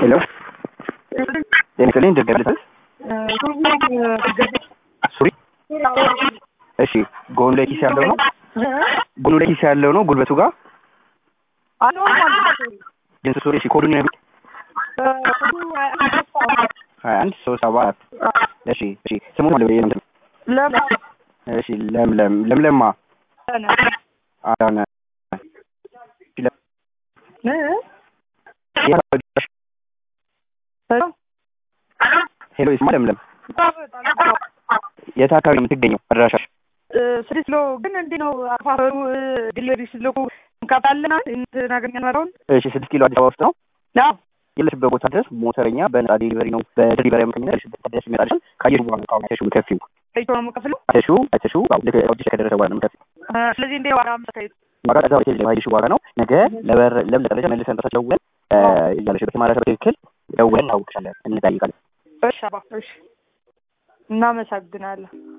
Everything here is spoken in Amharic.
ሄሎ ጤና ይስጥልኝ ሱሪ እሺ ጎን ላይ ኪስ ያለው ነው ጎኑ ላይ ኪስ ያለው ነው ጉልበቱ ጋር አሎ ጅንስ ሱሪ እሺ ኮዱን ነው 2137 እሺ ስሙ ማለት ነው እሺ ለምለማ አዳነ ሄሎ ይስማ ለምለም የት አካባቢ ነው የምትገኘው አድራሻሽ ስሪስሎ ግን እንዴ ነው አፋሩ ዲሊቨሪ ስለኩ እንካባለና እንተናገኛን ማራውን እሺ 6 ኪሎ አዲስ አበባ ውስጥ ነው አዎ የለሽበት ቦታ ድረስ ሞተረኛ በነፃ ዲሊቨሪ ነው በዲሊቨሪ አማካኝነት ለሽበት ይመጣል ካየሽ በኋላ ነው ታውቂያለሽ ከፊው አይቶማ ከፍሉ አይተሹ ባውልክ ኦዲሽ ከደረሰ በኋላ ነው ከፊው ስለዚህ እንዴ ዋጋ መሰከይት ማጋ ታው ይሄ ለማይሽ ዋጋ ነው ነገ ለምን ደረጃ መልሰን ተሰውለን ያለሽበት ማለት በትክክል ደውለን እናውቅሻለን እንጠይቃለን እሺ አባ እሺ እናመሰግናለን